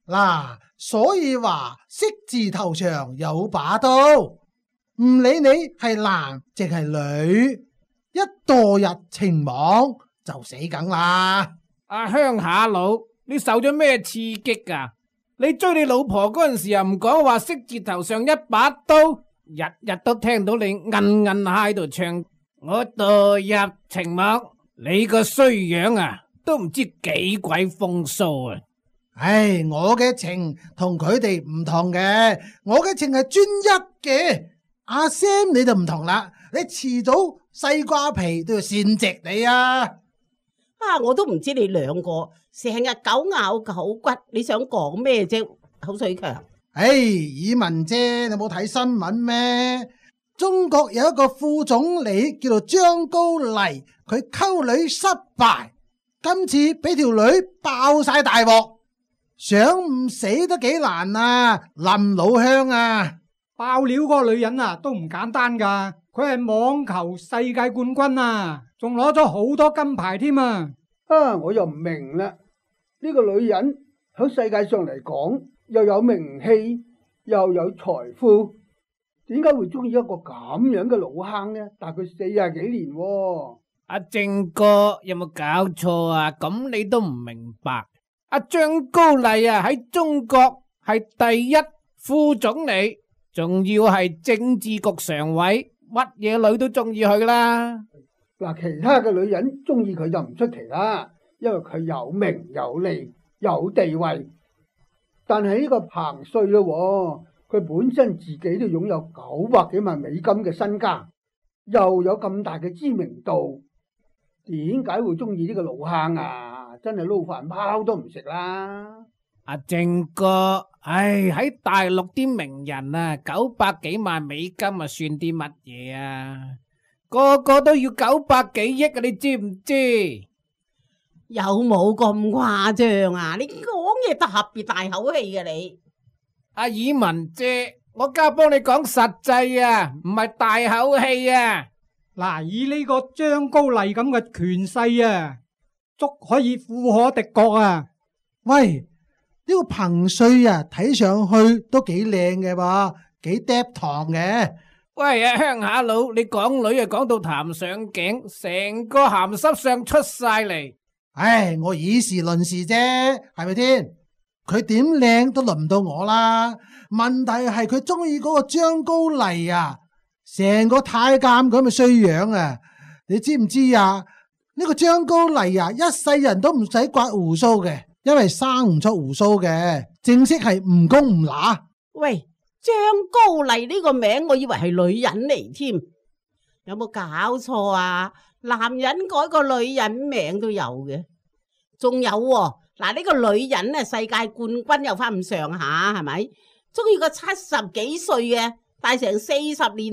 嗱，所以話色字頭上有把刀，唔理你係男定係女，一墮入情網就死梗啦。 阿鄉下佬，你受咗咩刺激啊？你追你老婆嗰陣時又唔講話色字頭上一把刀，日日都聽到你摁摁下喺度唱我墮入情網，你個衰樣啊，都唔知幾鬼風騷啊！ 唉，我嘅情同佢哋唔同嘅，我嘅情係專一嘅。阿 Sam 你就唔同啦，你遲早西瓜皮都要跣直你啊！ 我都唔知你兩個成日狗咬狗骨，你想講咩啫？口水強。 唉，以文姐，你冇睇新聞咩？中國有一個副總理叫做張高麗，佢溝女失敗，今次俾條女爆晒大鑊，想唔死都幾難啊！林老鄉啊， 爆料嗰個女人啊都唔簡單噶，佢係網球世界冠軍啊，仲攞咗好多金牌添啊！ 我又唔明啦，呢個女人喺世界上嚟講又有名氣又有財富，點解會中意一個咁樣嘅老坑呢？大概40幾年喎。 阿正哥有冇搞錯啊？咁你都唔明白？阿張高麗啊喺中國係第一副總理，仲要係政治局常委，乜嘢女都中意佢啦。 嗱，其他嘅女人中意佢就唔出奇啦，因為佢有名有利有地位。但係呢個彭帥咯，佢本身自己都擁有900幾萬美金嘅身家，又有咁大嘅知名度，點解會中意呢個老坑啊？真係撈飯泡都唔食啦！ 阿正哥，喺大陸啲名人啊，900幾萬美金啊，算啲乜嘢啊？個個都要900幾億啊！你知唔知？ 有冇咁誇張啊？你講嘢特別大口氣嘅你。 阿以文姐，我家幫你講實際啊，唔係大口氣啊。 嗱，以呢個張高麗咁嘅權勢啊，足可以富可敵國啊！ 喂，呢個彭帥啊，睇上去都幾靚嘅噃，幾嗒糖嘅。 喂，鄉下佬，你港女啊講到談上頸，成個鹹濕相出晒嚟。 唉，我以事論事啫，係咪先？佢點靚都輪唔到我啦。問題係佢中意嗰個張高麗啊，成個太監咁嘅衰樣啊！你知唔知啊？呢個張高麗啊，一世人都唔使刮鬍鬚嘅，因為生唔出鬍鬚嘅，正式係唔公唔乸。 喂，張高麗呢個名，我以為係女人嚟添，有冇搞錯啊？男人改個女人名都有嘅，仲有嗱，呢個女人啊，世界冠軍又翻咁上下，係咪？中意個70幾歲嘅，大成40年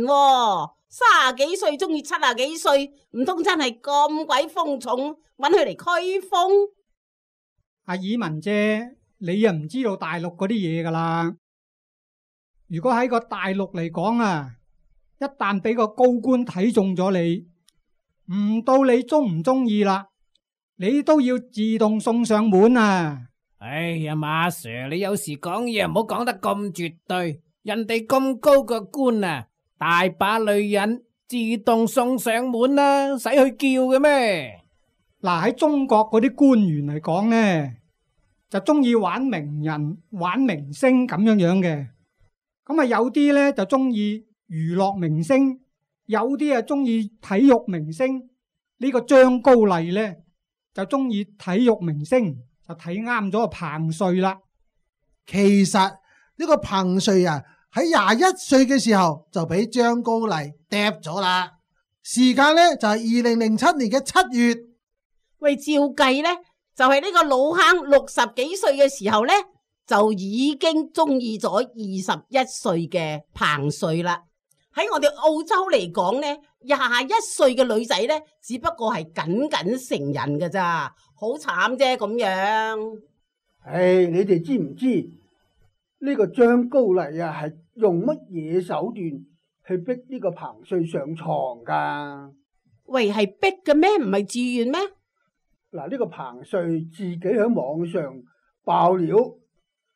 ，30幾歲中意70幾歲，唔通真係咁鬼風重，搵佢嚟驅風？ 阿以文姐，你又唔知道大陸嗰啲嘢噶啦。如果喺個大陸嚟講啊，一旦俾個高官睇中咗你，唔到你中唔中意啦，你都要自動送上門啊！ 哎呀，馬 Sir， 你有時講嘢唔好講得咁絕對，人哋咁高個官啊，大把女人自動送上門啦，使去叫嘅咩？ 嗱，喺中國嗰啲官員嚟講呢，就中意玩名人、玩明星咁樣樣嘅。咁啊，有啲呢就中意娛樂明星，有啲啊中意體育明星。呢個張高麗呢就中意體育明星，就睇啱咗彭帥啦。 其實呢個彭帥啊，喺21歲嘅時候就俾張高麗嗒咗啦。時間呢就係2007年嘅7月。 喂，照計呢就係呢個老坑60幾歲嘅時候呢，就已經中意咗21歲嘅彭帥啦。喺我哋澳洲嚟講呢，21歲嘅女仔呢，只不過係僅僅成人㗎咋，好慘啫咁樣。 唉，你哋知唔知呢個張高麗啊，係用乜嘢手段去逼呢個彭帥上床噶？ 喂，係逼嘅咩？唔係自願咩？ 嗱，呢個彭帥自己喺網上爆料，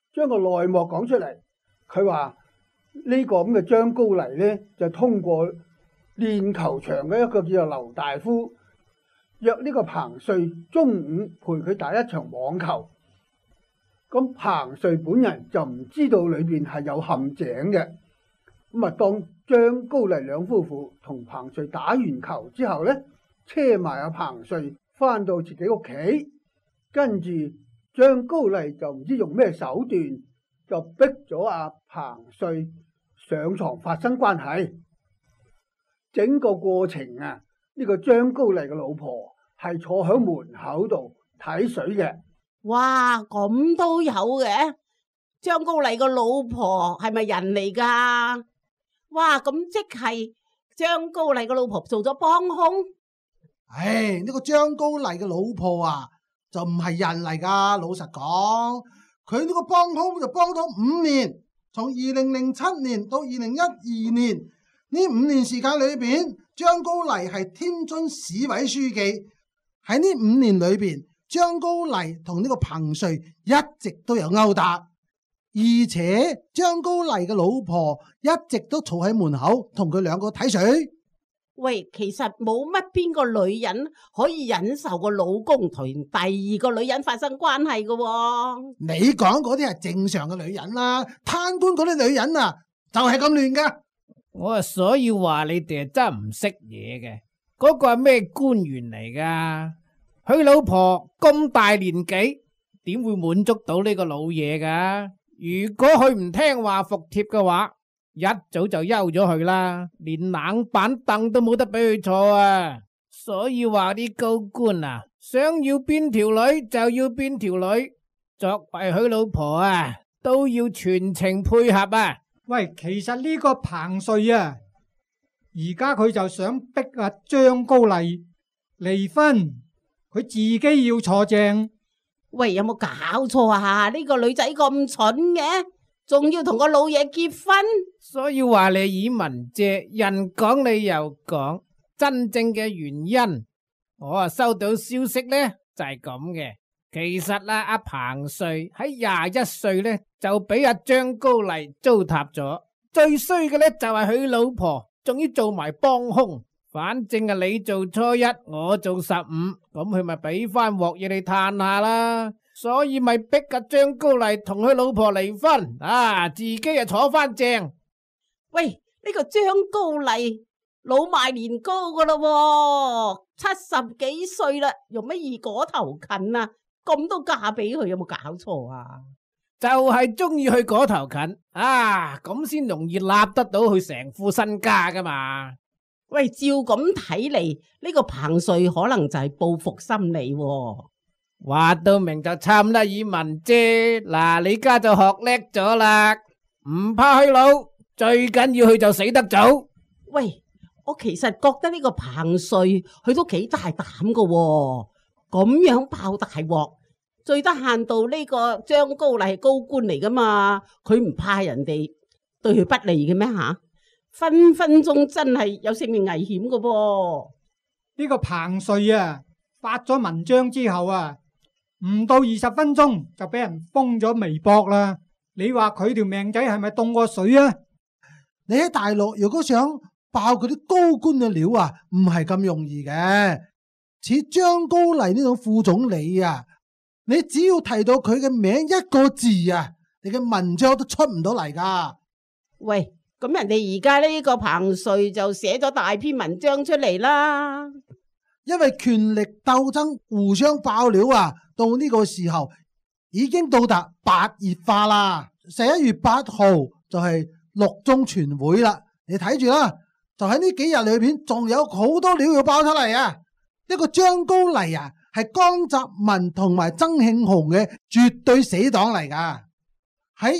將個內幕講出嚟。佢話呢個咁嘅張高麗呢，就通過練球場嘅一個叫做劉大夫，約呢個彭帥中午陪佢打一場網球。咁彭帥本人就唔知道裏邊係有陷阱嘅。咁啊，當張高麗兩夫婦同彭帥打完球之後呢，車埋阿彭帥翻到自己屋企，跟住張高麗就唔知用咩手段，就逼咗阿彭帥上床發生關係。整個過程啊，呢個張高麗嘅老婆係坐喺門口度睇水嘅。 哇，咁都有嘅？張高麗個老婆係咪人嚟噶？哇，咁即係張高麗個老婆做咗幫兇？ 唉，呢個張高麗嘅老婆啊，就唔係人嚟噶。老實講，佢呢個幫兇就幫咗5年，從2007年到2012年呢5年時間裏邊，張高麗係天津市委書記。喺呢5年裏邊，張高麗同呢個彭帥一直都有勾搭。而且張高麗嘅老婆一直都坐喺門口同佢兩個睇水。 喂，其實冇乜邊個女人可以忍受個老公同第二個女人發生關係嘅喎。 你講嗰啲係正常嘅女人啦，貪官嗰啲女人啊就係咁亂噶。 我啊所以話你哋係真係唔識嘢嘅。嗰個係咩官員嚟噶？佢老婆咁大年紀，點會滿足到呢個老嘢噶？如果佢唔聽話服帖嘅話，一早就休咗佢啦，連冷板凳都冇得俾佢坐啊！所以話啲高官啊，想要邊條女就要邊條女，作為佢老婆啊，都要全程配合啊！ 喂，其實呢個彭帥啊，而家佢就想逼阿張高麗離婚，佢自己要坐正。 喂，有冇搞錯啊？呢個女仔咁蠢嘅，仲要同個老嘢結婚？ 所以話你以文借人講你又講，真正嘅原因，我啊收到消息呢就係咁嘅。其實啦，阿彭帥喺21歲呢就俾阿張高麗糟蹋咗，最衰嘅呢就係佢老婆，仲要做埋幫兇。反正啊，你做初一，我做15，咁佢咪俾翻鑊嘢你嘆下啦。所以咪逼阿張高麗同佢老婆離婚啊，自己啊坐翻正。 喂，呢個張高麗老邁年高噶咯，70幾歲啦，用乜易果頭近啊？咁都嫁俾佢，有冇搞錯啊？ 就係中意去果頭近啊，咁先容易立得到佢成副身家噶嘛。 喂，照咁睇嚟，呢個彭帥可能就係報復心理喎。 話到明就參得以文啫。嗱，你家就學叻咗啦，唔怕去老，最緊要佢就死得早。 喂，我其實覺得呢個彭帥佢都幾大膽噶喎，咁樣爆大鑊，最得限度呢個張高麗係高官嚟噶嘛，佢唔怕人哋對佢不利嘅咩吓？分分鐘真係有性命危險噶噃。 呢個彭帥啊，發咗文章之後啊，唔到20分鐘就俾人封咗微博啦。你話佢條命仔係咪凍過水啊？ 你喺大陸如果想爆嗰啲高官嘅料啊，唔係咁容易嘅。似張高麗呢種副總理啊，你只要提到佢嘅名一個字啊，你嘅文章都出唔到嚟噶。 喂，咁人哋而家呢個彭帥就寫咗大篇文章出嚟啦。 因為權力鬥爭互相爆料啊，到呢個時候已經到達白熱化啦。11月8號就係6中全會啦，你睇住啦。就喺呢幾日裏邊，仲有好多料要爆出嚟啊！呢個張高麗啊，係江澤民同埋曾慶紅嘅絕對死黨嚟噶。喺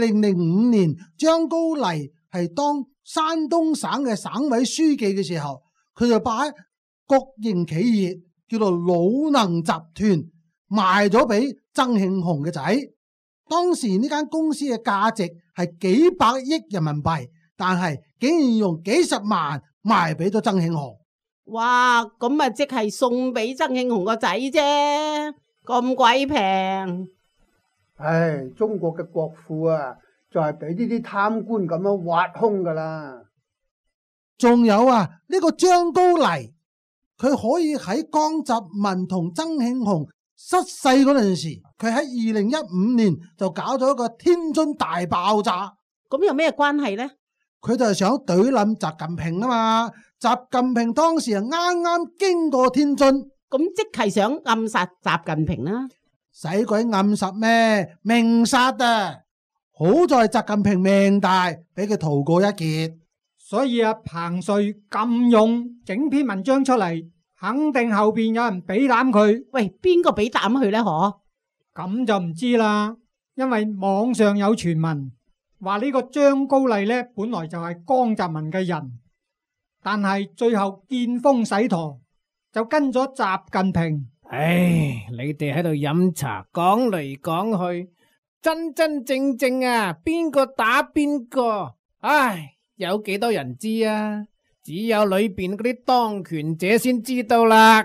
2005年，張高麗係當山東省嘅省委書記嘅時候，佢就把國營企業叫做魯能集團賣咗俾曾慶紅嘅仔。當時呢間公司嘅價值係幾百億人民幣，但係竟然用幾十萬賣俾咗曾慶紅。 哇，咁啊即係送俾曾慶紅個仔啫，咁鬼平。 唉，中國嘅國庫啊，就係俾呢啲貪官咁樣挖空噶啦。 仲有啊，呢個張高麗，佢可以喺江澤民同曾慶紅失勢嗰陣時，佢喺2015年就搞咗一個天津大爆炸。 咁有咩關係呢？ 佢就係想懟冧習近平啊嘛。習近平當時係啱啱經過天津， 咁即係想暗殺習近平啦。 使鬼暗殺咩？明殺啊！好在習近平命大，俾佢逃過一劫。 所以阿彭帥咁勇整篇文章出嚟，肯定後邊有人俾膽佢。 喂，邊個俾膽佢呢？ 咁就唔知啦，因為網上有傳聞話呢個張高麗呢，本來就係江澤民嘅人，但係最後見風使舵，就跟咗習近平。 唉，你哋喺度飲茶講嚟講去，真真正正啊，邊個打邊個？唉，有幾多人知啊？只有裏邊嗰啲當權者先知道啦。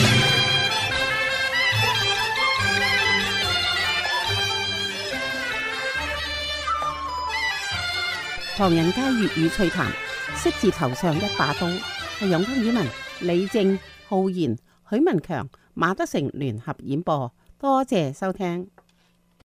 唐人街粵語趣談，識字頭上一把刀，係楊坤宇文、李正、浩然、許文強、馬德成聯合演播，多謝收聽。